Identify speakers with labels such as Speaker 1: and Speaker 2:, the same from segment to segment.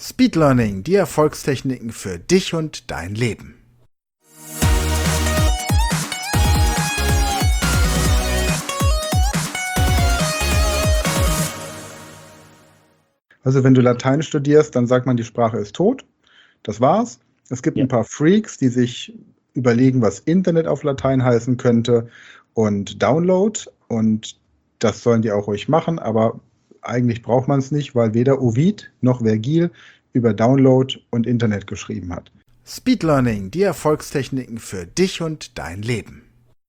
Speaker 1: Speed Learning, die Erfolgstechniken für dich und dein Leben. Also wenn du Latein studierst, dann sagt man, die Sprache ist tot. Das war's. Es gibt ein paar Freaks, die sich überlegen, was Internet auf Latein heißen könnte und Download. Und das sollen die auch ruhig machen, aber eigentlich braucht man es nicht, weil weder Ovid noch Vergil über Download und Internet geschrieben hat. Speed Learning, die Erfolgstechniken für dich und dein Leben.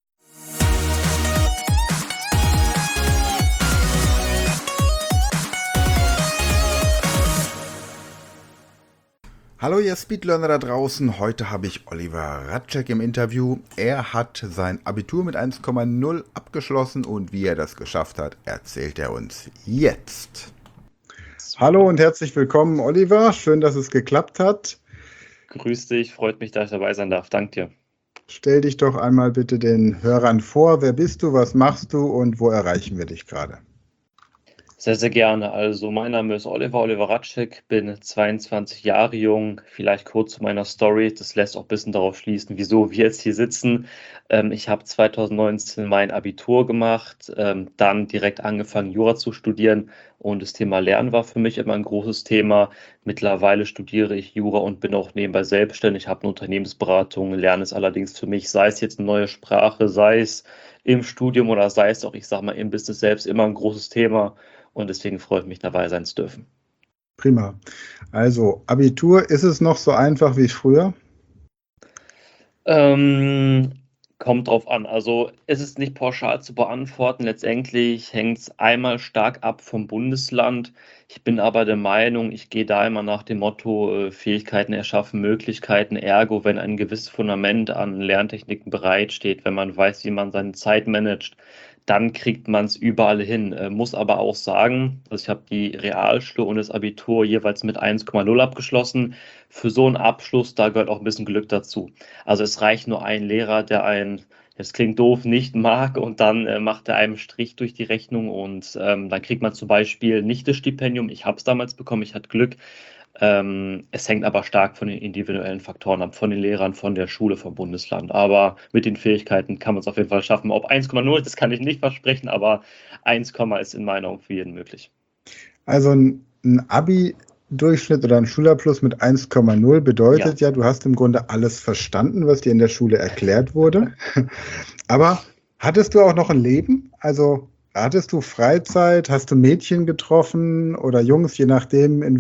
Speaker 1: Hallo ihr Speedlearner da draußen, heute habe ich Oliver Radczyk im Interview. Er hat sein Abitur mit 1,0 abgeschlossen und wie er das geschafft hat, erzählt er uns jetzt. Hallo und herzlich willkommen Oliver, schön, dass es geklappt hat.
Speaker 2: Grüß dich, freut mich, dass ich dabei sein darf, danke dir.
Speaker 1: Stell dich doch einmal bitte den Hörern vor, wer bist du, was machst du und wo erreichen wir dich gerade?
Speaker 2: Sehr, sehr gerne. Also mein Name ist Oliver Radczyk, bin 22 Jahre jung. Vielleicht kurz zu meiner Story, das lässt auch ein bisschen darauf schließen, wieso wir jetzt hier sitzen. Ich habe 2019 mein Abitur gemacht, dann direkt angefangen Jura zu studieren und das Thema Lernen war für mich immer ein großes Thema. Mittlerweile studiere ich Jura und bin auch nebenbei selbstständig, habe eine Unternehmensberatung, lerne es allerdings für mich, sei es jetzt eine neue Sprache, sei es im Studium oder sei es auch, ich sage mal, im Business selbst immer ein großes Thema. Und deswegen freue ich mich, dabei sein zu dürfen.
Speaker 1: Prima. Also Abitur, ist es noch so einfach wie früher?
Speaker 2: Kommt drauf an. Also es ist nicht pauschal zu beantworten. Letztendlich hängt es einmal stark ab vom Bundesland. Ich bin aber der Meinung, ich gehe da immer nach dem Motto, Fähigkeiten erschaffen Möglichkeiten. Ergo, wenn ein gewisses Fundament an Lerntechniken bereitsteht, wenn man weiß, wie man seine Zeit managt, dann kriegt man es überall hin. Muss aber auch sagen, also ich habe die Realschule und das Abitur jeweils mit 1,0 abgeschlossen. Für so einen Abschluss, da gehört auch ein bisschen Glück dazu. Also es reicht nur ein Lehrer, der einen, das klingt doof, nicht mag und dann macht er einem Strich durch die Rechnung und dann kriegt man zum Beispiel nicht das Stipendium. Ich habe es damals bekommen, ich hatte Glück. Es hängt aber stark von den individuellen Faktoren ab, von den Lehrern, von der Schule, vom Bundesland. Aber mit den Fähigkeiten kann man es auf jeden Fall schaffen. Ob 1,0, das kann ich nicht versprechen, aber 1, ist in meiner Augen für jeden möglich.
Speaker 1: Also ein Abi-Durchschnitt oder ein Schulabschluss mit 1,0 bedeutet ja, du hast im Grunde alles verstanden, was dir in der Schule erklärt wurde. Aber hattest du auch noch ein Leben? Also hattest du Freizeit? Hast du Mädchen getroffen oder Jungs, je nachdem, in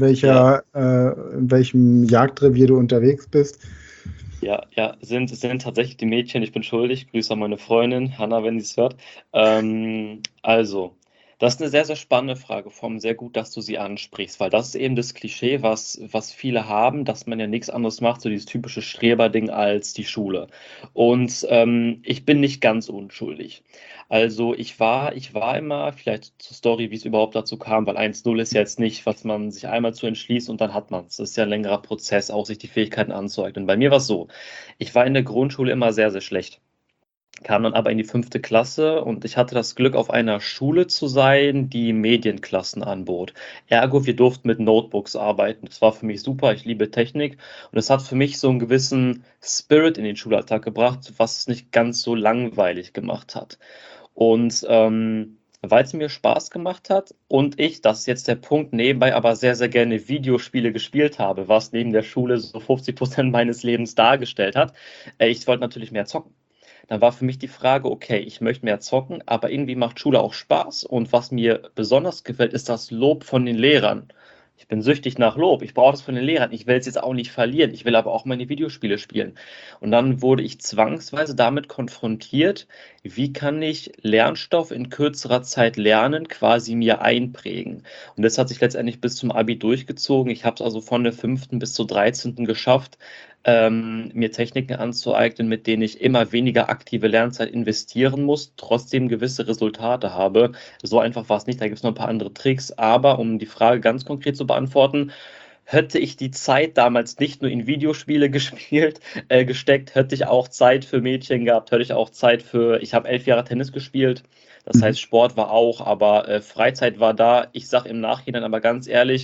Speaker 1: welchem Jagdrevier du unterwegs bist?
Speaker 2: Ja, sind tatsächlich die Mädchen. Ich bin schuldig. Grüße an meine Freundin, Hanna, wenn sie es hört. Also, das ist eine sehr, sehr spannende Frage. Sehr gut, dass du sie ansprichst, weil das ist eben das Klischee, was viele haben, dass man ja nichts anderes macht, so dieses typische Streber-Ding als die Schule. Und ich bin nicht ganz unschuldig. Also ich war immer, vielleicht zur Story, wie es überhaupt dazu kam, weil 1,0 ist ja jetzt nicht, was man sich einmal zu entschließt und dann hat man es. Das ist ja ein längerer Prozess, auch sich die Fähigkeiten anzueignen. Bei mir war es so, ich war in der Grundschule immer sehr, sehr schlecht. Kam dann aber in die 5. Klasse und ich hatte das Glück, auf einer Schule zu sein, die Medienklassen anbot. Ergo, wir durften mit Notebooks arbeiten. Das war für mich super, ich liebe Technik und es hat für mich so einen gewissen Spirit in den Schulalltag gebracht, was es nicht ganz so langweilig gemacht hat. Und weil es mir Spaß gemacht hat und ich, das ist jetzt der Punkt, nebenbei aber sehr, sehr gerne Videospiele gespielt habe, was neben der Schule so 50% meines Lebens dargestellt hat, ich wollte natürlich mehr zocken. Dann war für mich die Frage, okay, ich möchte mehr zocken, aber irgendwie macht Schule auch Spaß. Und was mir besonders gefällt, ist das Lob von den Lehrern. Ich bin süchtig nach Lob. Ich brauche das von den Lehrern. Ich will es jetzt auch nicht verlieren. Ich will aber auch meine Videospiele spielen. Und dann wurde ich zwangsweise damit konfrontiert, wie kann ich Lernstoff in kürzerer Zeit lernen, quasi mir einprägen. Und das hat sich letztendlich bis zum Abi durchgezogen. Ich habe es also von der 5. bis zur 13. geschafft, mir Techniken anzueignen, mit denen ich immer weniger aktive Lernzeit investieren muss, trotzdem gewisse Resultate habe. So einfach war es nicht, da gibt es noch ein paar andere Tricks, aber um die Frage ganz konkret zu beantworten, hätte ich die Zeit damals nicht nur in Videospiele gesteckt, hätte ich auch Zeit für Mädchen gehabt, hätte ich auch Zeit ich habe 11 Jahre Tennis gespielt, das heißt Sport war auch, aber Freizeit war da. Ich sage im Nachhinein aber ganz ehrlich,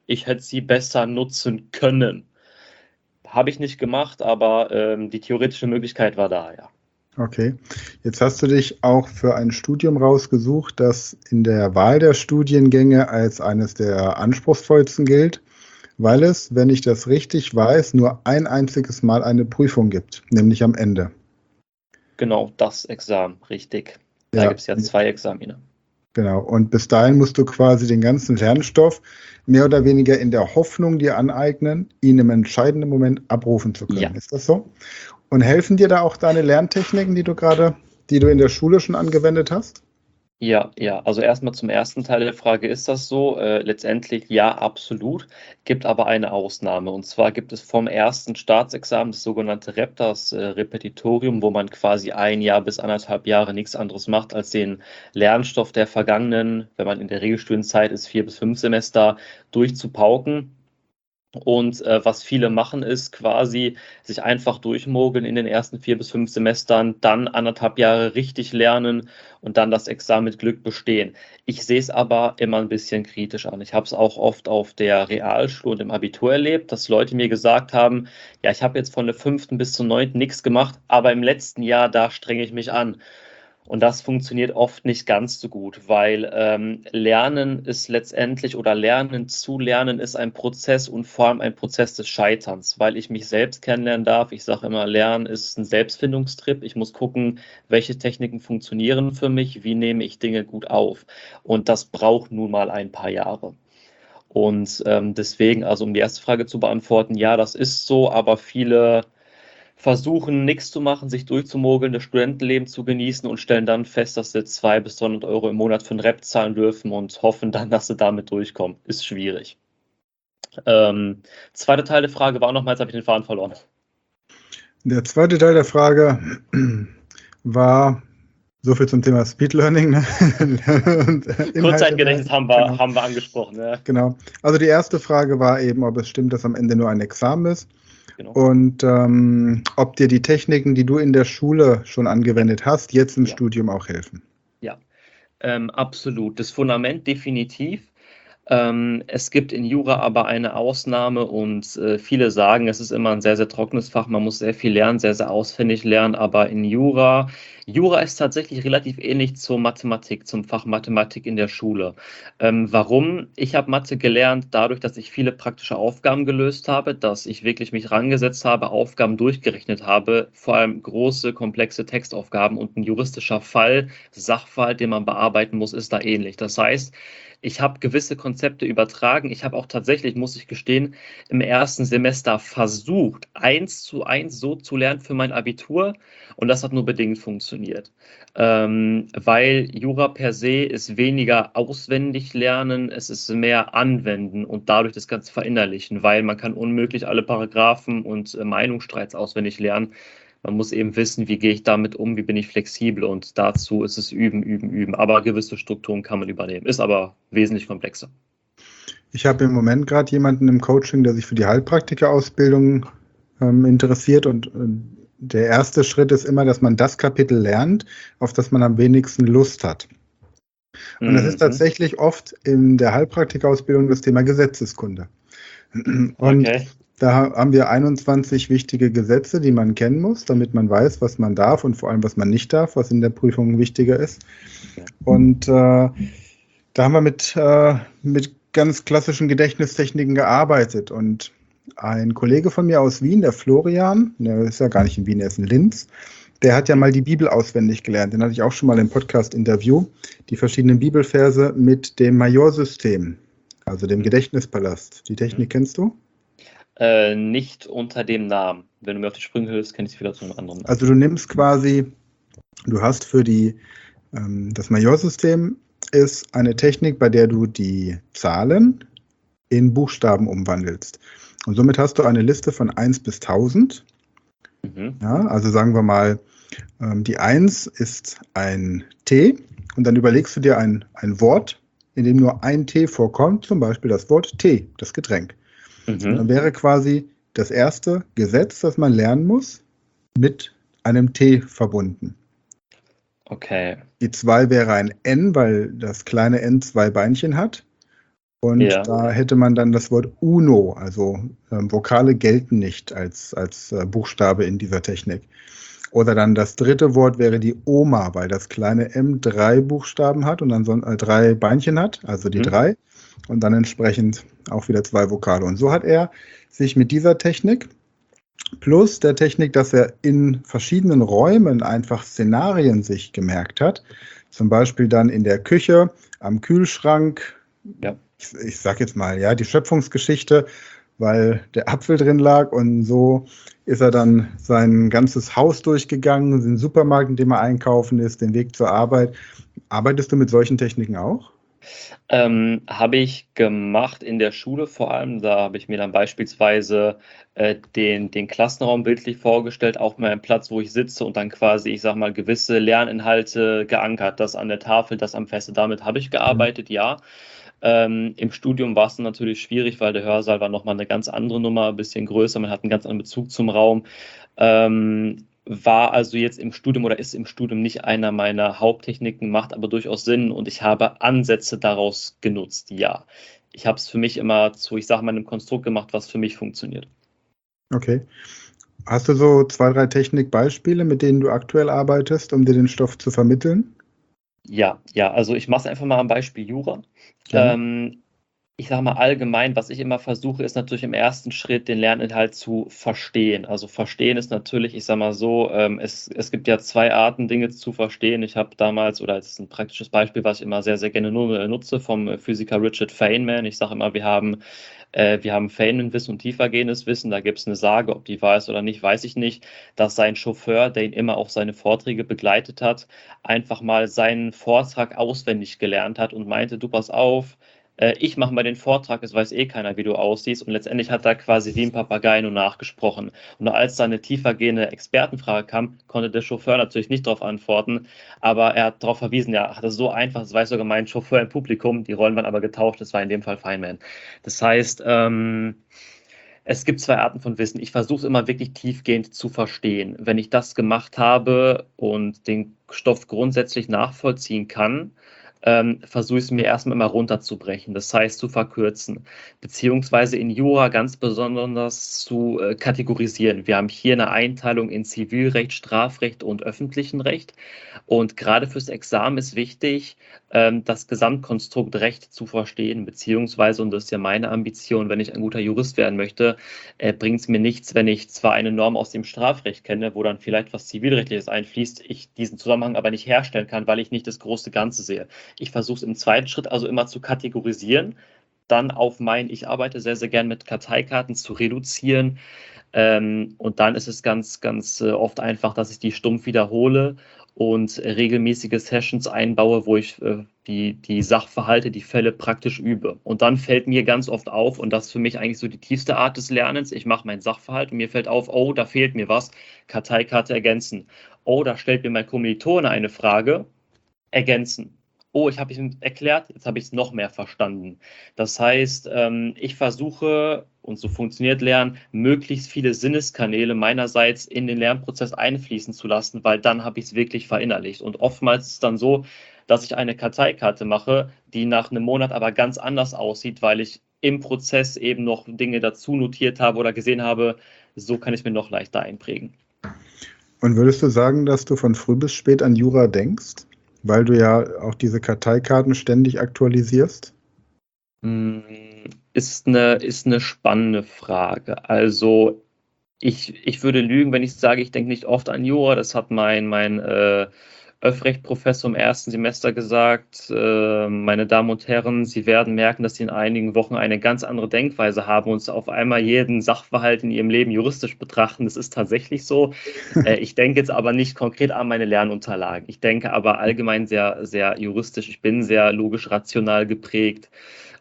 Speaker 2: ich hätte sie besser nutzen können. Habe ich nicht gemacht, aber die theoretische Möglichkeit war da, ja.
Speaker 1: Okay. Jetzt hast du dich auch für ein Studium rausgesucht, das in der Wahl der Studiengänge als eines der anspruchsvollsten gilt, weil es, wenn ich das richtig weiß, nur ein einziges Mal eine Prüfung gibt, nämlich am Ende.
Speaker 2: Genau, das Examen, richtig. Da
Speaker 1: Ja,
Speaker 2: gibt es ja 2 Examine.
Speaker 1: genau. Und bis dahin musst du quasi den ganzen Lernstoff mehr oder weniger in der Hoffnung dir aneignen, ihn im entscheidenden Moment abrufen zu können.
Speaker 2: Ja.
Speaker 1: Ist das so? Und helfen dir da auch deine Lerntechniken, die du in der Schule schon angewendet hast?
Speaker 2: Ja, also erstmal zum ersten Teil der Frage, ist das so? Letztendlich ja, absolut. Gibt aber eine Ausnahme. Und zwar gibt es vom ersten Staatsexamen das sogenannte REP, das Repetitorium, wo man quasi 1 Jahr bis 1,5 Jahre nichts anderes macht, als den Lernstoff der vergangenen, wenn man in der Regelstudienzeit ist, 4 bis 5 Semester durchzupauken. Und was viele machen, ist quasi sich einfach durchmogeln in den ersten 4 bis 5 Semestern, dann 1,5 Jahre richtig lernen und dann das Examen mit Glück bestehen. Ich sehe es aber immer ein bisschen kritisch an. Ich habe es auch oft auf der Realschule und im Abitur erlebt, dass Leute mir gesagt haben, ja, ich habe jetzt von der 5. bis zur 9. nichts gemacht, aber im letzten Jahr, da strenge ich mich an. Und das funktioniert oft nicht ganz so gut, weil Lernen ist letztendlich oder Lernen zu lernen ist ein Prozess und vor allem ein Prozess des Scheiterns, weil ich mich selbst kennenlernen darf. Ich sage immer, Lernen ist ein Selbstfindungstrip. Ich muss gucken, welche Techniken funktionieren für mich, wie nehme ich Dinge gut auf. Und das braucht nun mal ein paar Jahre. Und deswegen, also um die erste Frage zu beantworten, ja, das ist so, aber viele versuchen, nichts zu machen, sich durchzumogeln, das Studentenleben zu genießen und stellen dann fest, dass sie 200 bis 300 Euro im Monat für einen Rep zahlen dürfen und hoffen dann, dass sie damit durchkommen. Ist schwierig. Zweiter Teil der Frage war nochmal, jetzt habe ich den Faden verloren.
Speaker 1: Der zweite Teil der Frage war so viel zum Thema Speed Learning. Ne?
Speaker 2: Kurzzeitgedächtnis haben wir angesprochen. Ja.
Speaker 1: Genau. Also die erste Frage war eben, ob es stimmt, dass am Ende nur ein Examen ist. Genau. Und ob dir die Techniken, die du in der Schule schon angewendet hast, jetzt im Studium auch helfen.
Speaker 2: Ja, absolut. Das Fundament definitiv. Es gibt in Jura aber eine Ausnahme und viele sagen, es ist immer ein sehr, sehr trockenes Fach. Man muss sehr viel lernen, sehr, sehr auswendig lernen. Aber in Jura ist tatsächlich relativ ähnlich zur Mathematik, zum Fach Mathematik in der Schule. Warum? Ich habe Mathe gelernt dadurch, dass ich viele praktische Aufgaben gelöst habe, dass ich wirklich mich rangesetzt habe, Aufgaben durchgerechnet habe, vor allem große, komplexe Textaufgaben und ein juristischer Fall, Sachverhalt, den man bearbeiten muss, ist da ähnlich. Das heißt, ich habe gewisse Konzepte übertragen. Ich habe auch tatsächlich, muss ich gestehen, im ersten Semester versucht, 1:1 so zu lernen für mein Abitur. Und das hat nur bedingt funktioniert. Weil Jura per se ist weniger auswendig lernen, es ist mehr anwenden und dadurch das Ganze verinnerlichen, weil man kann unmöglich alle Paragraphen und Meinungsstreits auswendig lernen. Man muss eben wissen, wie gehe ich damit um, wie bin ich flexibel und dazu ist es üben, üben, üben. Aber gewisse Strukturen kann man übernehmen, ist aber wesentlich komplexer.
Speaker 1: Ich habe im Moment gerade jemanden im Coaching, der sich für die Heilpraktikerausbildung interessiert und der erste Schritt ist immer, dass man das Kapitel lernt, auf das man am wenigsten Lust hat. Und das ist tatsächlich oft in der Heilpraktikerausbildung das Thema Gesetzeskunde. Und da haben wir 21 wichtige Gesetze, die man kennen muss, damit man weiß, was man darf und vor allem, was man nicht darf, was in der Prüfung wichtiger ist. Und da haben wir mit ganz klassischen Gedächtnistechniken gearbeitet. Und ein Kollege von mir aus Wien, der Florian, der ist ja gar nicht in Wien, er ist in Linz, der hat ja mal die Bibel auswendig gelernt. Den hatte ich auch schon mal im Podcast-Interview. Die verschiedenen Bibelverse mit dem Majorsystem, also dem Gedächtnispalast. Die Technik kennst du?
Speaker 2: Nicht unter dem Namen. Wenn du mir auf die Sprünge hilfst, kenne ich es wieder zu einem anderen Namen.
Speaker 1: Also du nimmst quasi, du hast für das Majorsystem ist eine Technik, bei der du die Zahlen in Buchstaben umwandelst. Und somit hast du eine Liste von 1 bis 1000. Ja, also sagen wir mal, die 1 ist ein T und dann überlegst du dir ein Wort, in dem nur ein T vorkommt, zum Beispiel das Wort Tee, das Getränk. Und dann wäre quasi das erste Gesetz, das man lernen muss, mit einem T verbunden.
Speaker 2: Okay.
Speaker 1: Die 2 wäre ein N, weil das kleine N 2 Beinchen hat. Und
Speaker 2: Ja.
Speaker 1: da hätte man dann das Wort UNO, also Vokale gelten nicht als Buchstabe in dieser Technik. Oder dann das dritte Wort wäre die OMA, weil das kleine M 3 Buchstaben hat und dann 3 Beinchen hat, also die 3. Und dann entsprechend auch wieder 2 Vokale. Und so hat er sich mit dieser Technik plus der Technik, dass er in verschiedenen Räumen einfach Szenarien sich gemerkt hat, zum Beispiel dann in der Küche, am Kühlschrank,
Speaker 2: Ja.
Speaker 1: ich sag jetzt mal, ja, die Schöpfungsgeschichte, weil der Apfel drin lag und so ist er dann sein ganzes Haus durchgegangen, den Supermarkt, in dem er einkaufen ist, den Weg zur Arbeit. Arbeitest du mit solchen Techniken auch?
Speaker 2: Habe ich gemacht in der Schule vor allem. Da habe ich mir dann beispielsweise den Klassenraum bildlich vorgestellt, auch mal einen Platz, wo ich sitze und dann quasi, ich sag mal, gewisse Lerninhalte geankert. Das an der Tafel, das am Feste. Damit habe ich gearbeitet, ja. Im Studium war es dann natürlich schwierig, weil der Hörsaal war nochmal eine ganz andere Nummer, ein bisschen größer, man hat einen ganz anderen Bezug zum Raum. War also jetzt im Studium oder ist im Studium nicht einer meiner Haupttechniken, macht aber durchaus Sinn und ich habe Ansätze daraus genutzt, ja. Ich habe es für mich immer zu, ich sage mal, einem Konstrukt gemacht, was für mich funktioniert.
Speaker 1: Okay. Hast du so 2, 3 Technikbeispiele, mit denen du aktuell arbeitest, um dir den Stoff zu vermitteln?
Speaker 2: Ja, also ich mache es einfach mal am Beispiel Jura.
Speaker 1: Gerne.
Speaker 2: Ich sage mal allgemein, was ich immer versuche, ist natürlich im ersten Schritt den Lerninhalt zu verstehen. Also verstehen ist natürlich, ich sage mal so, es gibt ja 2 Arten, Dinge zu verstehen. Ich habe damals, oder es ist ein praktisches Beispiel, was ich immer sehr, sehr gerne nutze, vom Physiker Richard Feynman. Ich sage immer, wir haben Feynman-Wissen und tiefergehendes Wissen. Da gibt es eine Sage, ob die wahr ist oder nicht, weiß ich nicht, dass sein Chauffeur, der ihn immer auf seine Vorträge begleitet hat, einfach mal seinen Vortrag auswendig gelernt hat und meinte, du pass auf, ich mache mal den Vortrag, es weiß eh keiner, wie du aussiehst. Und letztendlich hat er quasi wie ein Papagei nur nachgesprochen. Und als da eine tiefergehende Expertenfrage kam, konnte der Chauffeur natürlich nicht darauf antworten. Aber er hat darauf verwiesen, ja, ach, das ist so einfach, das weiß sogar mein Chauffeur im Publikum. Die Rollen waren aber getauscht, das war in dem Fall Feynman. Das heißt, es gibt 2 Arten von Wissen. Ich versuche es immer wirklich tiefgehend zu verstehen. Wenn ich das gemacht habe und den Stoff grundsätzlich nachvollziehen kann, versuche ich es mir erstmal immer runterzubrechen, das heißt zu verkürzen, beziehungsweise in Jura ganz besonders zu kategorisieren. Wir haben hier eine Einteilung in Zivilrecht, Strafrecht und öffentlichen Recht. Und gerade fürs Examen ist wichtig, das Gesamtkonstrukt Recht zu verstehen, beziehungsweise, und das ist ja meine Ambition, wenn ich ein guter Jurist werden möchte, bringt es mir nichts, wenn ich zwar eine Norm aus dem Strafrecht kenne, wo dann vielleicht was Zivilrechtliches einfließt, ich diesen Zusammenhang aber nicht herstellen kann, weil ich nicht das große Ganze sehe. Ich versuche es im zweiten Schritt also immer zu kategorisieren, dann auf ich arbeite sehr, sehr gern mit Karteikarten zu reduzieren. Und dann ist es ganz, ganz oft einfach, dass ich die stumpf wiederhole und regelmäßige Sessions einbaue, wo ich die Sachverhalte, die Fälle praktisch übe. Und dann fällt mir ganz oft auf, und das ist für mich eigentlich so die tiefste Art des Lernens, ich mache meinen Sachverhalt und mir fällt auf, oh, da fehlt mir was, Karteikarte ergänzen. Oh, da stellt mir mein Kommilitone eine Frage, ergänzen. Oh, ich habe es ihm erklärt, jetzt habe ich es noch mehr verstanden. Das heißt, ich versuche, und so funktioniert Lernen, möglichst viele Sinneskanäle meinerseits in den Lernprozess einfließen zu lassen, weil dann habe ich es wirklich verinnerlicht. Und oftmals ist es dann so, dass ich eine Karteikarte mache, die nach einem Monat aber ganz anders aussieht, weil ich im Prozess eben noch Dinge dazu notiert habe oder gesehen habe, so kann ich es mir noch leichter einprägen.
Speaker 1: Und würdest du sagen, dass du von früh bis spät an Jura denkst, weil du ja auch diese Karteikarten ständig aktualisierst?
Speaker 2: Ist eine spannende Frage. Also ich würde lügen, wenn ich sage, ich denke nicht oft an Jura. Das hat mein Öffrecht-Professor im ersten Semester gesagt. Meine Damen und Herren, Sie werden merken, dass Sie in einigen Wochen eine ganz andere Denkweise haben und auf einmal jeden Sachverhalt in Ihrem Leben juristisch betrachten. Das ist tatsächlich so. Ich denke jetzt aber nicht konkret an meine Lernunterlagen. Ich denke aber allgemein sehr, sehr juristisch. Ich bin sehr logisch-rational geprägt.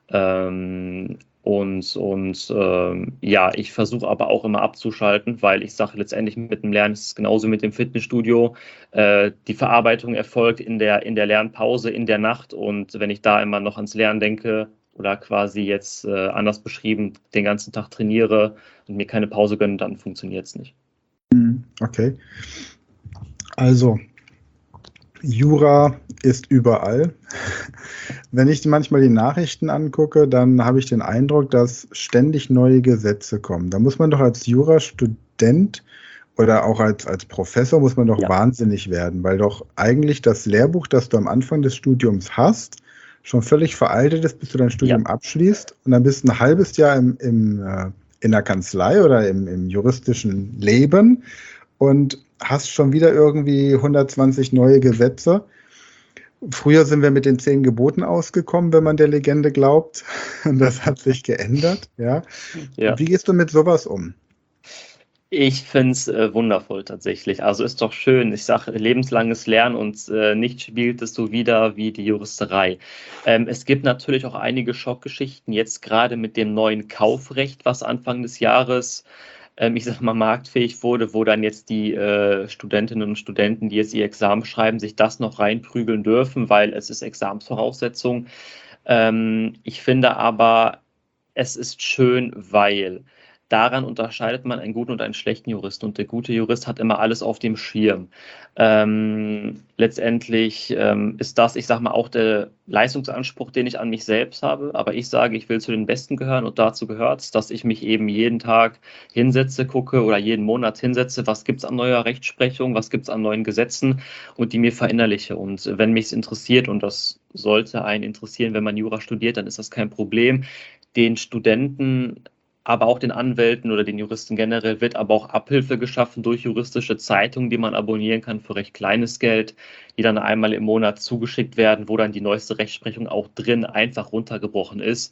Speaker 2: Ja, ich versuche aber auch immer abzuschalten, weil ich sage, letztendlich mit dem Lernen ist es genauso mit dem Fitnessstudio. Die Verarbeitung erfolgt in der Lernpause, in der Nacht. Und wenn ich da immer noch ans Lernen denke oder quasi jetzt anders beschrieben, den ganzen Tag trainiere und mir keine Pause gönne, dann funktioniert es nicht.
Speaker 1: Okay. Also, Jura ist überall. Wenn ich manchmal die Nachrichten angucke, dann habe ich den Eindruck, dass ständig neue Gesetze kommen. Da muss man doch als Jurastudent oder auch als Professor muss man doch
Speaker 2: Ja,
Speaker 1: wahnsinnig werden, weil doch eigentlich das Lehrbuch, das du am Anfang des Studiums hast, schon völlig veraltet ist, bis du dein
Speaker 2: ja,
Speaker 1: Studium abschließt und dann bist du ein halbes Jahr in der Kanzlei oder im juristischen Leben und hast schon wieder irgendwie 120 neue Gesetze. Früher sind wir mit den 10 Geboten ausgekommen, wenn man der Legende glaubt. Das hat sich geändert, ja.
Speaker 2: ja.
Speaker 1: Wie gehst du mit sowas um?
Speaker 2: Ich finde es wundervoll tatsächlich. Also ist doch schön. Ich sage lebenslanges Lernen und nicht spielt es so wieder wie die Juristerei. Es gibt natürlich auch einige Schockgeschichten, jetzt gerade mit dem neuen Kaufrecht, was Anfang des Jahres, ich sag mal, marktfähig wurde, wo dann jetzt die Studentinnen und Studenten, die jetzt ihr Examen schreiben, sich das noch reinprügeln dürfen, weil es ist Examensvoraussetzung. Ich finde aber, es ist schön, weil daran unterscheidet man einen guten und einen schlechten Juristen. Und der gute Jurist hat immer alles auf dem Schirm. Letztendlich ist das, ich sage mal, auch der Leistungsanspruch, den ich an mich selbst habe. Aber ich sage, ich will zu den Besten gehören und dazu gehört es, dass ich mich eben jeden Tag hinsetze, gucke oder jeden Monat hinsetze, was gibt es an neuer Rechtsprechung, was gibt es an neuen Gesetzen und die mir verinnerliche. Und wenn mich es interessiert, und das sollte einen interessieren, wenn man Jura studiert, dann ist das kein Problem. Den Studenten, aber auch den Anwälten oder den Juristen generell wird aber auch Abhilfe geschaffen durch juristische Zeitungen, die man abonnieren kann für recht kleines Geld, die dann einmal im Monat zugeschickt werden, wo dann die neueste Rechtsprechung auch drin einfach runtergebrochen ist.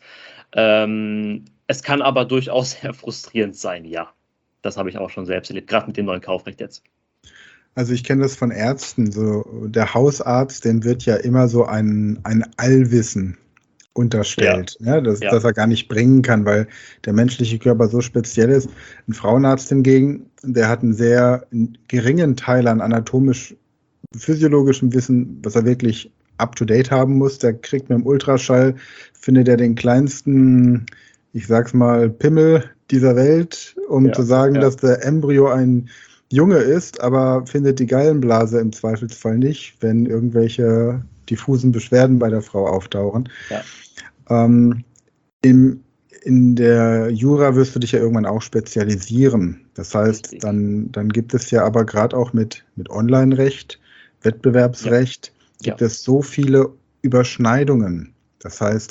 Speaker 2: Es kann aber durchaus sehr frustrierend sein, ja. Das habe ich auch schon selbst erlebt, gerade mit dem neuen Kaufrecht jetzt.
Speaker 1: Also ich kenne das von Ärzten. So der Hausarzt, dem wird ja immer so ein Allwissen
Speaker 2: Ja,
Speaker 1: unterstellt, ja,
Speaker 2: ja,
Speaker 1: dass er gar nicht bringen kann, weil der menschliche Körper so speziell ist. Ein Frauenarzt hingegen, der hat einen sehr geringen Teil an anatomisch-physiologischem Wissen, was er wirklich up-to-date haben muss. Der kriegt mit dem Ultraschall, findet er den kleinsten, ich sag's mal, Pimmel dieser Welt, um zu
Speaker 2: ja,
Speaker 1: sagen,
Speaker 2: ja,
Speaker 1: dass der Embryo ein Junge ist, aber findet die Gallenblase im Zweifelsfall nicht, wenn irgendwelche diffusen Beschwerden bei der Frau auftauchen.
Speaker 2: ja,
Speaker 1: Ähm, im, in der Jura wirst du dich ja irgendwann auch spezialisieren. Das heißt,
Speaker 2: richtig.
Speaker 1: dann gibt es ja aber gerade auch mit Online-Recht,
Speaker 2: Ja,
Speaker 1: Wettbewerbsrecht,
Speaker 2: ja,
Speaker 1: gibt es so viele Überschneidungen. Das heißt,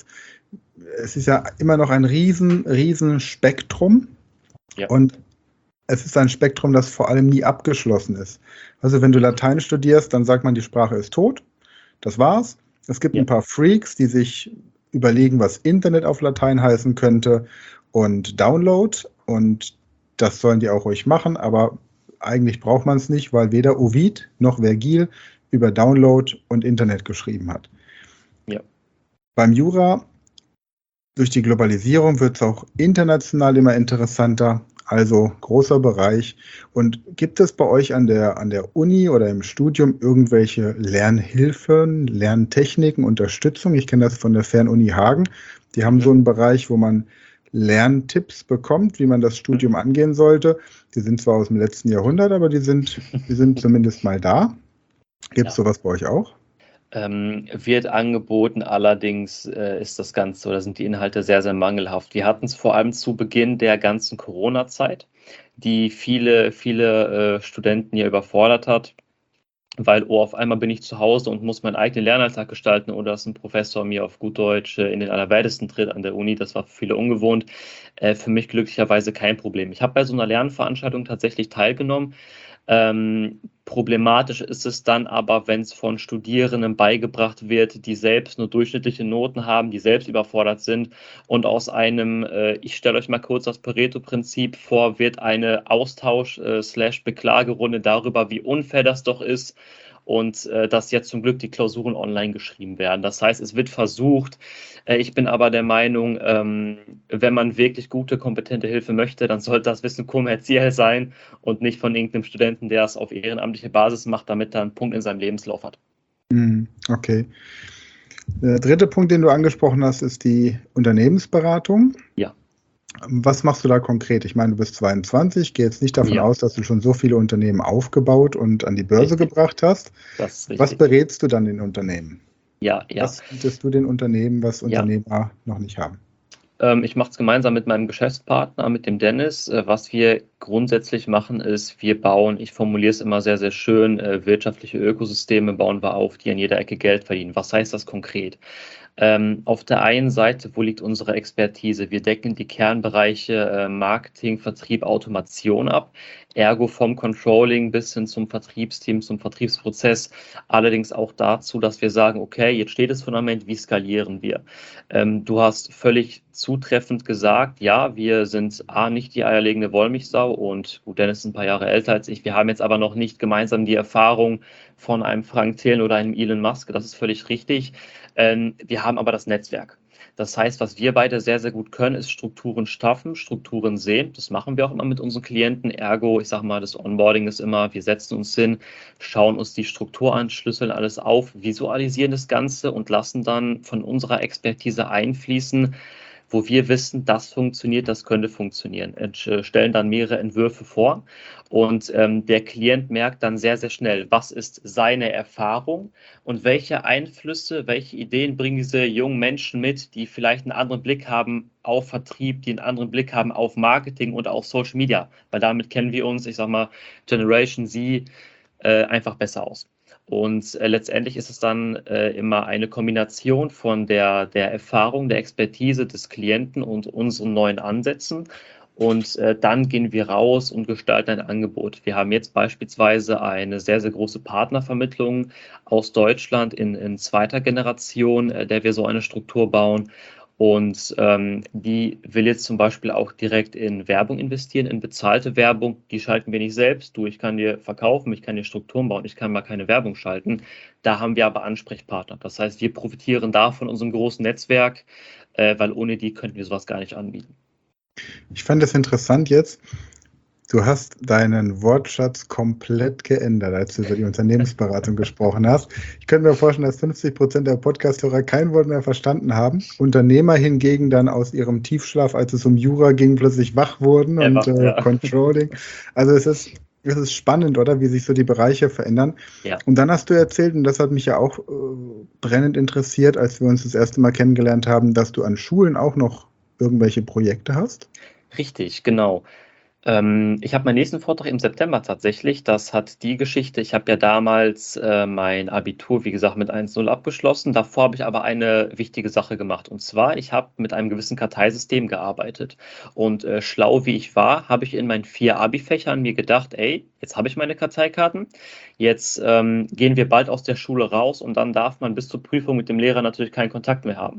Speaker 1: es ist ja immer noch ein riesen Spektrum
Speaker 2: ja,
Speaker 1: und es ist ein Spektrum, das vor allem nie abgeschlossen ist. Also wenn du
Speaker 2: richtig.
Speaker 1: Latein studierst, dann sagt man, die Sprache ist tot. Das war's. Es gibt
Speaker 2: Ja,
Speaker 1: ein paar Freaks, die sich überlegen, was Internet auf Latein heißen könnte und Download. Und das sollen die auch ruhig machen, aber eigentlich braucht man es nicht, weil weder Ovid noch Vergil über Download und Internet geschrieben hat.
Speaker 2: ja.
Speaker 1: Beim Jura, durch die Globalisierung wird es auch international immer interessanter, also großer Bereich. Und gibt es bei euch an der Uni oder im Studium irgendwelche Lernhilfen, Lerntechniken, Unterstützung? Ich kenne das von der Fernuni Hagen. Die haben so
Speaker 2: Mhm.
Speaker 1: einen Bereich, wo man Lerntipps bekommt, wie man das Studium
Speaker 2: Mhm.
Speaker 1: angehen sollte. Die sind zwar aus dem letzten Jahrhundert, aber die sind zumindest mal da. Gibt es
Speaker 2: Ja.
Speaker 1: sowas bei euch auch?
Speaker 2: Wird angeboten, allerdings ist das Ganze oder sind die Inhalte sehr, sehr mangelhaft. Wir hatten es vor allem zu Beginn der ganzen Corona-Zeit, die viele Studenten ja überfordert hat, weil, oh, auf einmal bin ich zu Hause und muss meinen eigenen Lernalltag gestalten oder dass ein Professor mir auf gut Deutsch in den Allerwertesten tritt an der Uni. Das war für viele ungewohnt. Für mich glücklicherweise kein Problem. Ich habe bei so einer Lernveranstaltung tatsächlich teilgenommen. Problematisch ist es dann aber, wenn es von Studierenden beigebracht wird, die selbst nur durchschnittliche Noten haben, die selbst überfordert sind und aus einem, ich stelle euch mal kurz das Pareto-Prinzip vor, wird eine Austausch/Beklagerunde darüber, wie unfair das doch ist und dass jetzt zum Glück die Klausuren online geschrieben werden. Das heißt, es wird versucht. Ich bin aber der Meinung, wenn man wirklich gute, kompetente Hilfe möchte, dann sollte das Wissen kommerziell sein und nicht von irgendeinem Studenten, der es auf ehrenamtliche Basis macht, damit er einen Punkt in seinem Lebenslauf hat.
Speaker 1: Okay. Der dritte Punkt, den du angesprochen hast, ist die Unternehmensberatung.
Speaker 2: Ja.
Speaker 1: Was machst du da konkret? Ich meine, du bist 22, gehe jetzt nicht davon
Speaker 2: Ja,
Speaker 1: aus, dass du schon so viele Unternehmen aufgebaut und an die Börse
Speaker 2: richtig.
Speaker 1: gebracht hast.
Speaker 2: Das ist
Speaker 1: Was
Speaker 2: richtig.
Speaker 1: berätst du dann den Unternehmen?
Speaker 2: Ja.
Speaker 1: Was bietest du den Unternehmen, was
Speaker 2: Ja.
Speaker 1: Unternehmer noch nicht haben?
Speaker 2: Ich mache es gemeinsam mit meinem Geschäftspartner, mit dem Dennis. Was wir grundsätzlich machen, ist, wir bauen, ich formuliere es immer sehr, sehr schön, wirtschaftliche Ökosysteme bauen wir auf, die an jeder Ecke Geld verdienen. Was heißt das konkret? Auf der einen Seite, wo liegt unsere Expertise? Wir decken die Kernbereiche Marketing, Vertrieb, Automation ab, ergo vom Controlling bis hin zum Vertriebsteam, zum Vertriebsprozess. Allerdings auch dazu, dass wir sagen, okay, jetzt steht das Fundament, wie skalieren wir? Du hast völlig zutreffend gesagt, ja, wir sind nicht die eierlegende Wollmilchsau und gut, Dennis ist ein paar Jahre älter als ich. Wir haben jetzt aber noch nicht gemeinsam die Erfahrung von einem Frank Thelen oder einem Elon Musk. Das ist völlig richtig. Wir haben aber das Netzwerk. Das heißt, was wir beide sehr, sehr gut können, ist Strukturen schaffen, Strukturen sehen. Das machen wir auch immer mit unseren Klienten. Ergo, ich sage mal, das Onboarding ist immer, wir setzen uns hin, schauen uns die Struktur an, schlüsseln alles auf, visualisieren das Ganze und lassen dann von unserer Expertise einfließen, wo wir wissen, das funktioniert, das könnte funktionieren. Stellen dann mehrere Entwürfe vor und der Klient merkt dann sehr, sehr schnell, was ist seine Erfahrung und welche Einflüsse, welche Ideen bringen diese jungen Menschen mit, die vielleicht einen anderen Blick haben auf Vertrieb, die einen anderen Blick haben auf Marketing und auf Social Media, weil damit kennen wir uns, ich sag mal, Generation Z einfach besser aus. Und letztendlich ist es dann immer eine Kombination von der Erfahrung, der Expertise des Klienten und unseren neuen Ansätzen. Und dann gehen wir raus und gestalten ein Angebot. Wir haben jetzt beispielsweise eine sehr, sehr große Partnervermittlung aus Deutschland in zweiter Generation, der wir so eine Struktur bauen. Und die will jetzt zum Beispiel auch direkt in Werbung investieren, in bezahlte Werbung. Die schalten wir nicht selbst. Du, ich kann dir verkaufen, ich kann dir Strukturen bauen, ich kann mal keine Werbung schalten. Da haben wir aber Ansprechpartner. Das heißt, wir profitieren da von unserem großen Netzwerk, weil ohne die könnten wir sowas gar nicht anbieten.
Speaker 1: Ich fand es interessant jetzt. Du hast deinen Wortschatz komplett geändert, als du über die Unternehmensberatung gesprochen hast. Ich könnte mir vorstellen, dass 50% der Podcast-Hörer kein Wort mehr verstanden haben. Unternehmer hingegen dann aus ihrem Tiefschlaf, als es um Jura ging, plötzlich wach wurden und Controlling. Also es ist spannend, oder? Wie sich so die Bereiche verändern.
Speaker 2: Ja.
Speaker 1: Und dann hast du erzählt, und das hat mich ja auch brennend interessiert, als wir uns das erste Mal kennengelernt haben, dass du an Schulen auch noch irgendwelche Projekte hast.
Speaker 2: Richtig, genau. Ich habe meinen nächsten Vortrag im September tatsächlich. Das hat die Geschichte, ich habe ja damals mein Abitur, wie gesagt, mit 1,0 abgeschlossen. Davor habe ich aber eine wichtige Sache gemacht. Und zwar, ich habe mit einem gewissen Karteisystem gearbeitet. Und schlau wie ich war, habe ich in meinen 4 Abi-Fächern mir gedacht, ey, jetzt habe ich meine Karteikarten. Jetzt gehen wir bald aus der Schule raus und dann darf man bis zur Prüfung mit dem Lehrer natürlich keinen Kontakt mehr haben.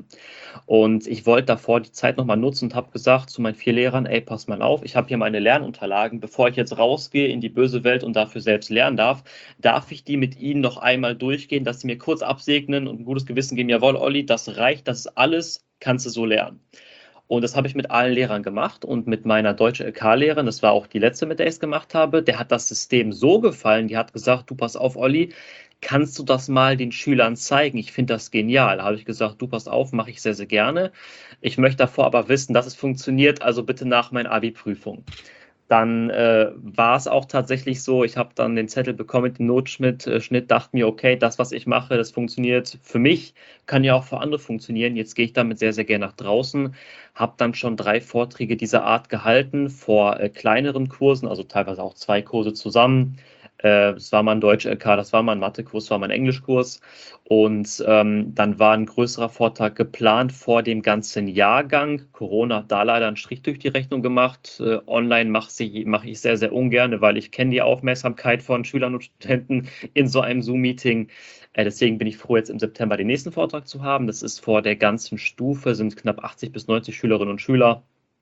Speaker 2: Und ich wollte davor die Zeit nochmal nutzen und habe gesagt zu meinen 4 Lehrern, ey, pass mal auf, ich habe hier meine Lernunterlagen. Bevor ich jetzt rausgehe in die böse Welt und dafür selbst lernen darf ich die mit Ihnen noch einmal durchgehen, dass Sie mir kurz absegnen und ein gutes Gewissen geben, jawohl, Olli, das reicht, das ist alles, kannst du so lernen. Und das habe ich mit allen Lehrern gemacht und mit meiner deutsche LK-Lehrerin, das war auch die letzte, mit der ich es gemacht habe, der hat das System so gefallen, die hat gesagt, du pass auf, Olli, kannst du das mal den Schülern zeigen? Ich finde das genial. Da habe ich gesagt, du pass auf, mache ich sehr, sehr gerne. Ich möchte davor aber wissen, dass es funktioniert, also bitte nach meiner Abi-Prüfung. Dann war es auch tatsächlich so, ich habe dann den Zettel bekommen mit dem Notschnitt, dachte mir, okay, das, was ich mache, das funktioniert für mich, kann ja auch für andere funktionieren. Jetzt gehe ich damit sehr, sehr gerne nach draußen, habe dann schon 3 Vorträge dieser Art gehalten vor kleineren Kursen, also teilweise auch 2 Kurse zusammen. Das war mal ein Deutsch-LK, das war mal ein Mathekurs, das war mal ein Englischkurs. Und dann war ein größerer Vortrag geplant vor dem ganzen Jahrgang. Corona hat da leider einen Strich durch die Rechnung gemacht. Online mache ich sehr, sehr ungern, weil ich kenne die Aufmerksamkeit von Schülern und Studenten in so einem Zoom-Meeting. Deswegen bin ich froh, jetzt im September den nächsten Vortrag zu haben. Das ist vor der ganzen Stufe, sind knapp 80 bis 90 Schülerinnen und Schüler.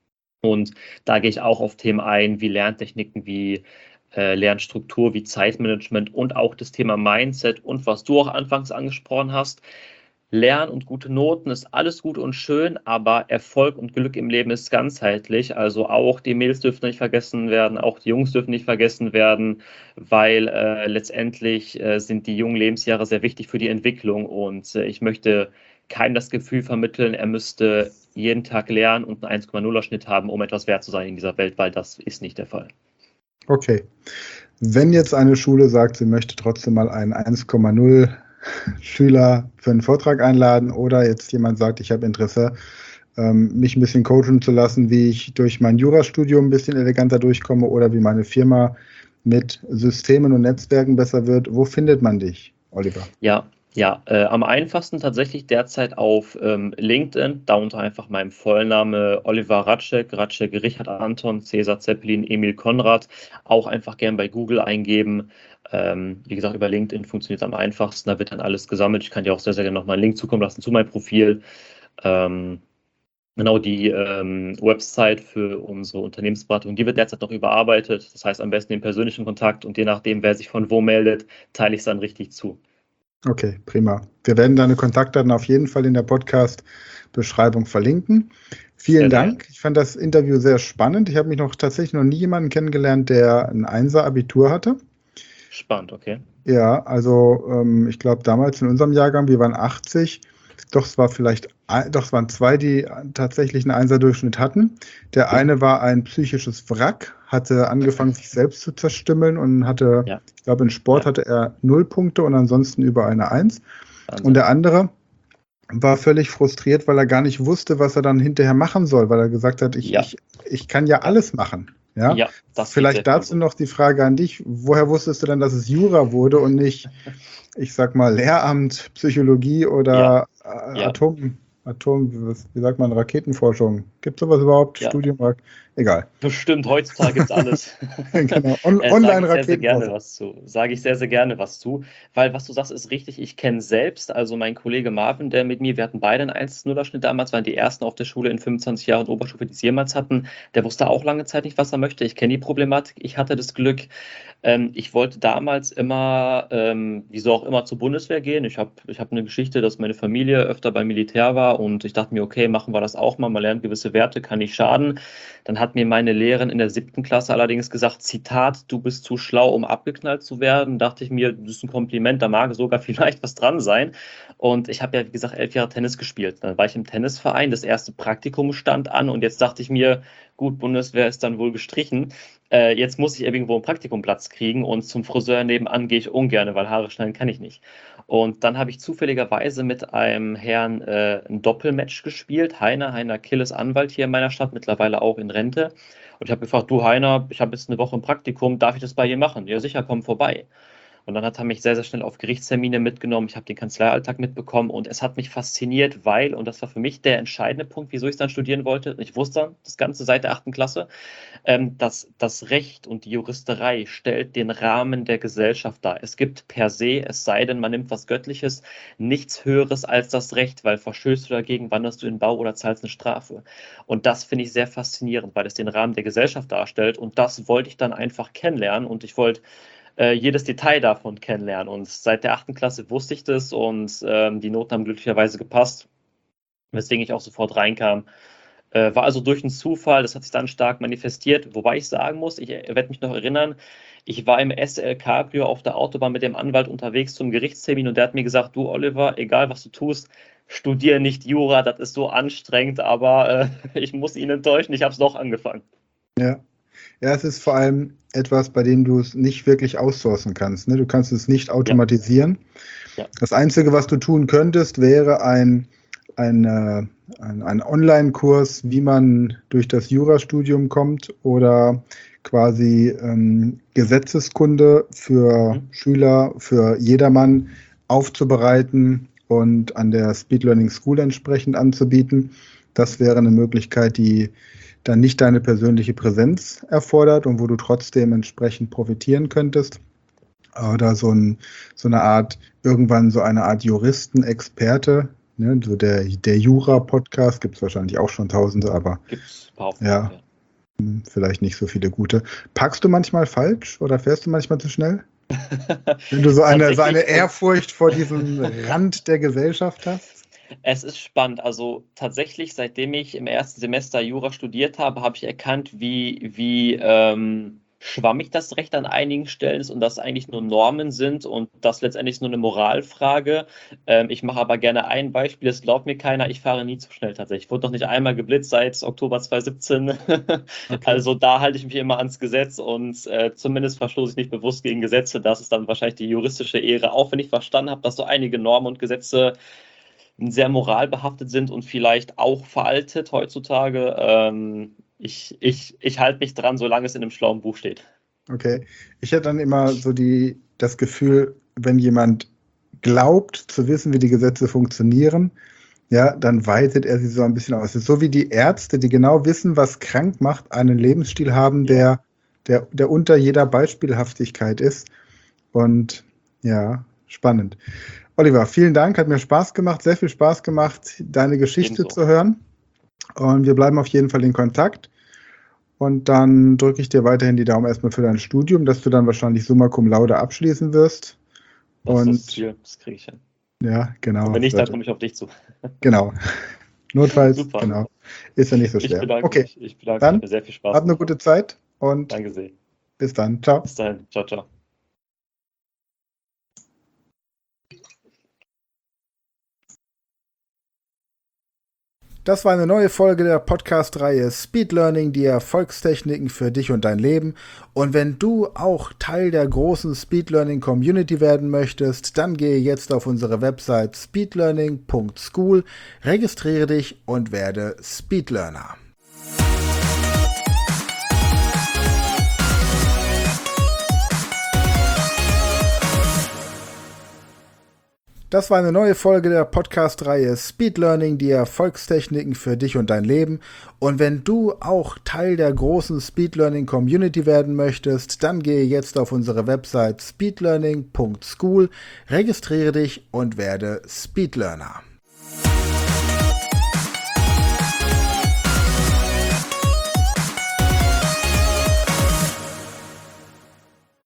Speaker 2: Und da gehe ich auch auf Themen ein, wie Lerntechniken, wie Lernstruktur, wie Zeitmanagement und auch das Thema Mindset und was du auch anfangs angesprochen hast. Lernen und gute Noten ist alles gut und schön, aber Erfolg und Glück im Leben ist ganzheitlich. Also auch die Mädels dürfen nicht vergessen werden, auch die Jungs dürfen nicht vergessen werden, weil letztendlich sind die jungen Lebensjahre sehr wichtig für die Entwicklung und ich möchte keinem das Gefühl vermitteln, er müsste jeden Tag lernen und einen 1,0er Schnitt haben, um etwas wert zu sein in dieser Welt, weil das ist nicht der Fall.
Speaker 1: Okay. Wenn jetzt eine Schule sagt, sie möchte trotzdem mal einen 1,0 Schüler für einen Vortrag einladen oder jetzt jemand sagt, ich habe Interesse, mich ein bisschen coachen zu lassen, wie ich durch mein Jurastudium ein bisschen eleganter durchkomme oder wie meine Firma mit Systemen und Netzwerken besser wird. Wo findet man dich, Oliver?
Speaker 2: Ja, am einfachsten tatsächlich derzeit auf LinkedIn, da unter einfach meinem Vollname Oliver Ratschek, Richard Anton, Cäsar Zeppelin, Emil Konrad, auch einfach gern bei Google eingeben. Wie gesagt, über LinkedIn funktioniert es am einfachsten, da wird dann alles gesammelt. Ich kann dir auch sehr, sehr gerne nochmal einen Link zukommen lassen zu meinem Profil. Genau, die Website für unsere Unternehmensberatung, die wird derzeit noch überarbeitet. Das heißt, am besten den persönlichen Kontakt und je nachdem, wer sich von wo meldet, teile ich es dann richtig zu.
Speaker 1: Okay, prima. Wir werden deine Kontaktdaten auf jeden Fall in der Podcast-Beschreibung verlinken. Vielen Dank. Ich fand das Interview sehr spannend. Ich habe mich tatsächlich noch nie jemanden kennengelernt, der ein 1er-Abitur hatte.
Speaker 2: Spannend, okay.
Speaker 1: Ja, also ich glaube damals in unserem Jahrgang, wir waren 80, doch es waren 2, die tatsächlich einen 1er-Durchschnitt hatten. Der eine war ein psychisches Wrack, hatte angefangen, sich selbst zu zerstümmeln und hatte, ich glaube in Sport hatte er 0 Punkte und ansonsten über eine 1. Wahnsinn. Und der andere war völlig frustriert, weil er gar nicht wusste, was er dann hinterher machen soll, weil er gesagt hat, ich kann ja alles machen. Ja, das vielleicht dazu noch die Frage an dich, woher wusstest du denn, dass es Jura wurde und nicht, ich sag mal, Lehramt, Psychologie oder wie sagt man, Raketenforschung? Gibt es sowas überhaupt? Studium? Egal.
Speaker 2: Bestimmt, heutzutage gibt es alles.
Speaker 1: Genau, Online-Raketenforschung.
Speaker 2: Sage ich sehr, sehr gerne was zu, weil was du sagst, ist richtig. Ich kenne selbst, also mein Kollege Marvin, der mit mir, wir hatten beide einen 1,0er-Schnitt damals, waren die ersten auf der Schule in 25 Jahren Oberstufe, die es jemals hatten. Der wusste auch lange Zeit nicht, was er möchte. Ich kenne die Problematik. Ich hatte das Glück, ich wollte damals immer, wieso auch immer, zur Bundeswehr gehen. Ich hab eine Geschichte, dass meine Familie öfter beim Militär war und ich dachte mir, okay, machen wir das auch mal. Man lernt gewisse Werte, kann nicht schaden. Dann hat mir meine Lehrerin in der 7. Klasse allerdings gesagt, Zitat, du bist zu schlau, um abgeknallt zu werden. Dachte ich mir, das ist ein Kompliment, da mag sogar vielleicht was dran sein. Und ich habe ja, wie gesagt, 11 Jahre Tennis gespielt. Dann war ich im Tennisverein, das erste Praktikum stand an und jetzt dachte ich mir, gut, Bundeswehr ist dann wohl gestrichen. Jetzt muss ich irgendwo einen Praktikumplatz kriegen und zum Friseur nebenan gehe ich ungern, weil Haare schneiden kann ich nicht. Und dann habe ich zufälligerweise mit einem Herrn ein Doppelmatch gespielt. Heiner Kill ist Anwalt hier in meiner Stadt, mittlerweile auch in Rente. Und ich habe gefragt, du Heiner, ich habe jetzt eine Woche im Praktikum, darf ich das bei dir machen? Ja, sicher, komm vorbei. Und dann hat er mich sehr, sehr schnell auf Gerichtstermine mitgenommen. Ich habe den Kanzleialltag mitbekommen und es hat mich fasziniert, weil, und das war für mich der entscheidende Punkt, wieso ich es dann studieren wollte, ich wusste dann das Ganze seit der 8. Klasse, dass das Recht und die Juristerei stellt den Rahmen der Gesellschaft dar. Es gibt per se, es sei denn, man nimmt was Göttliches, nichts Höheres als das Recht, weil verstößt du dagegen, wanderst du in den Bau oder zahlst eine Strafe. Und das finde ich sehr faszinierend, weil es den Rahmen der Gesellschaft darstellt und das wollte ich dann einfach kennenlernen und ich wollte jedes Detail davon kennenlernen. Und seit der 8. Klasse wusste ich das und die Noten haben glücklicherweise gepasst, weswegen ich auch sofort reinkam. War also durch einen Zufall, das hat sich dann stark manifestiert, wobei ich sagen muss, ich werde mich noch erinnern, ich war im SL Cabrio auf der Autobahn mit dem Anwalt unterwegs zum Gerichtstermin und der hat mir gesagt, du Oliver, egal was du tust, studiere nicht Jura, das ist so anstrengend, aber ich muss ihn enttäuschen, ich habe es doch angefangen.
Speaker 1: Ja, es ist vor allem etwas, bei dem du es nicht wirklich outsourcen kannst. Ne? Du kannst es nicht automatisieren. Ja. Das Einzige, was du tun könntest, wäre ein Online-Kurs, wie man durch das Jurastudium kommt oder quasi Gesetzeskunde für Schüler, für jedermann aufzubereiten und an der Speed Learning School entsprechend anzubieten. Das wäre eine Möglichkeit, die dann nicht deine persönliche Präsenz erfordert und wo du trotzdem entsprechend profitieren könntest. Oder irgendwann so eine Art Juristen-Experte, ne? So der Jura-Podcast, gibt es wahrscheinlich auch schon Tausende, aber
Speaker 2: gibt's ein paar
Speaker 1: ja, vielleicht nicht so viele gute. Parkst du manchmal falsch oder fährst du manchmal zu schnell? Wenn du so eine Ehrfurcht vor diesem Rand der Gesellschaft hast?
Speaker 2: Es ist spannend. Also tatsächlich, seitdem ich im ersten Semester Jura studiert habe, habe ich erkannt, wie schwammig das Recht an einigen Stellen ist und das eigentlich nur Normen sind und das letztendlich nur eine Moralfrage. Ich mache aber gerne ein Beispiel, es glaubt mir keiner, ich fahre nie zu schnell tatsächlich. Ich wurde noch nicht einmal geblitzt seit Oktober 2017.
Speaker 1: Okay.
Speaker 2: Also da halte ich mich immer ans Gesetz und zumindest verstoße ich nicht bewusst gegen Gesetze. Das ist dann wahrscheinlich die juristische Ehre, auch wenn ich verstanden habe, dass so einige Normen und Gesetze sehr moralbehaftet sind und vielleicht auch veraltet heutzutage. Ich halte mich dran, solange es in einem schlauen Buch steht.
Speaker 1: Okay. Ich hätte dann immer so das Gefühl, wenn jemand glaubt zu wissen, wie die Gesetze funktionieren, ja, dann weitet er sie so ein bisschen aus. Es ist so wie die Ärzte, die genau wissen, was krank macht, einen Lebensstil haben, der unter jeder Beispielhaftigkeit ist. Und ja, spannend. Oliver, vielen Dank, hat mir Spaß gemacht, sehr viel Spaß gemacht, deine Geschichte
Speaker 2: Ebenso.
Speaker 1: zu hören. Und wir bleiben auf jeden Fall in Kontakt. Und dann drücke ich dir weiterhin die Daumen erstmal für dein Studium, dass du dann wahrscheinlich Summa Cum Laude abschließen wirst.
Speaker 2: Das ist
Speaker 1: Und
Speaker 2: das Ziel, das kriege ich hin.
Speaker 1: ja, genau.
Speaker 2: Und wenn nicht, dann komme ich auf dich zu.
Speaker 1: Genau. Notfalls,
Speaker 2: Super.
Speaker 1: genau. Ist ja nicht so
Speaker 2: Ich
Speaker 1: schwer.
Speaker 2: bedanke
Speaker 1: Okay,
Speaker 2: mich. Ich bedanke
Speaker 1: dann
Speaker 2: mich. Hat mir sehr viel Spaß
Speaker 1: hab eine
Speaker 2: gemacht.
Speaker 1: gute Zeit und
Speaker 2: Danke sehr.
Speaker 1: bis dann. Ciao.
Speaker 2: Bis dahin. Ciao, ciao.
Speaker 1: Das war eine neue Folge der Podcast-Reihe Speed Learning, die Erfolgstechniken für dich und dein Leben. Und wenn du auch Teil der großen Speed Learning Community werden möchtest, dann gehe jetzt auf unsere Website speedlearning.school, registriere dich und werde Speedlearner. Das war eine neue Folge der Podcast-Reihe Speed Learning, die Erfolgstechniken für dich und dein Leben. Und wenn du auch Teil der großen Speed Learning Community werden möchtest, dann gehe jetzt auf unsere Website speedlearning.school, registriere dich und werde Speedlearner.